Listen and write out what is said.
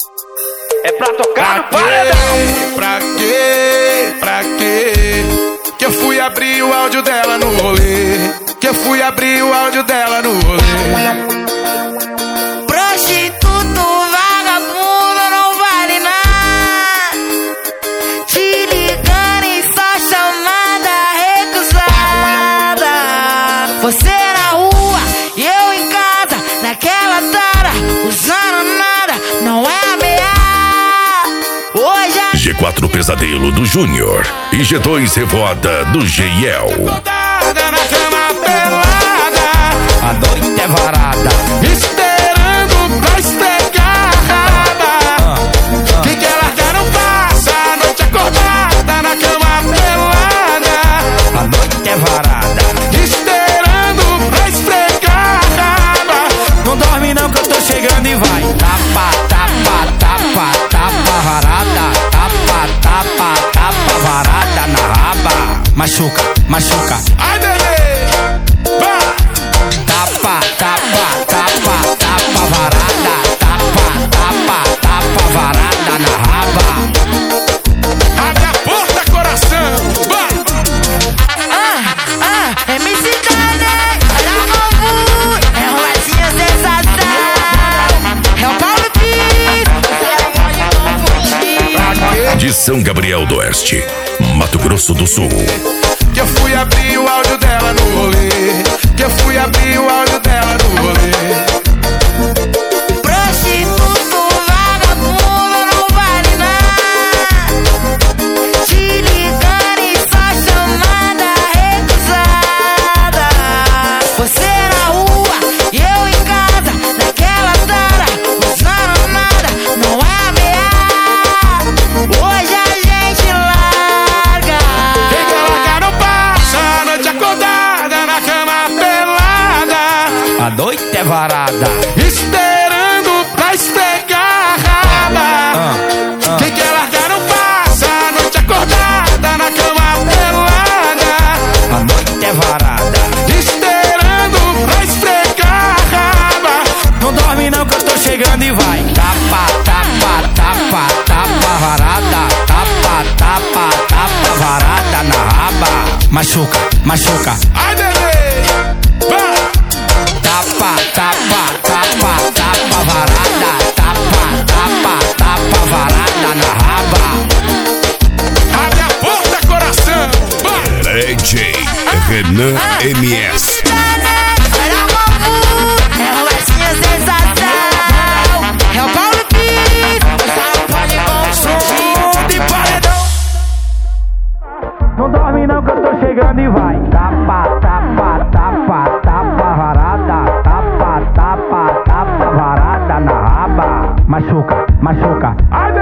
É pra tocar no paredão. Pra quê? Que eu fui abrir o áudio dela no rolê. Que eu fui abrir o áudio dela no rolê. Prostituto, vagabundo, não vale nada. Te ligando e só chamada recusada. Você na rua e eu em casa, naquela tara, usando nada, não é ameaça. Hoje a G4 Pesadelo do Júnior e G2 Revoada do Geiel. Na cama pelada, A noite é varada. esperando pra esfregar a raba. Quem quer largar não passa a noite acordada na cama pelada. A noite é varada. Esperando pra esfregar a raba. Não dorme não que eu tô chegando e vai. Tapa, tapa, tapa, tapa varada. Tapa, tapa, tapa varada na raba. Machuca, machuca. Ai, bebê, vai. Tapa, tapa, tapa, tapa varada. Tapa, tapa, tapa varada na raba. Abre a porta, coração, vai. MC Dane, olha o bambu, é um latinha sensação. É o Paulo Pires, você não pode confundir. De São Gabriel do Oeste, Mato Grosso do Sul. Que eu fui abrir o áudio dela no rolê. Que eu fui abrir o áudio dela no rolê. Prostituto, vagabundo, não vale nada. Te ligando e só chamada recusada. Você na rua e eu em casa, naquela tara, usando nada, não é ameaça. Hoje a gente larga. Quem quer largar não passa a noite acordada na cama pelada. A noite é varada. Esperando pra esfregar a raba. Quem quer largar não passa a noite acordada na cama pelada. A noite é varada. Esperando pra esfregar a raba. Não dorme não que eu tô chegando e vai. Tapa, tapa, tapa, tapa varada. Tapa, tapa, tapa varada na raba. Machuca, machuca. Ai, bebê, vai. Tapa, tapa, tapa, tapa varada. Tapa, tapa, tapa varada na raba. Abre a porta, coração, vai. DJ Renan MS. Olha o bambu, é um latinha sensação. É o Paulo Pires, você não pode confundir. De paredão. Não dorme não que eu tô chegando e vai. Tapa, tapa, tapa, tapa varada. Tapa, tapa, tapa varada na raba. Machuca, machuca. Ai,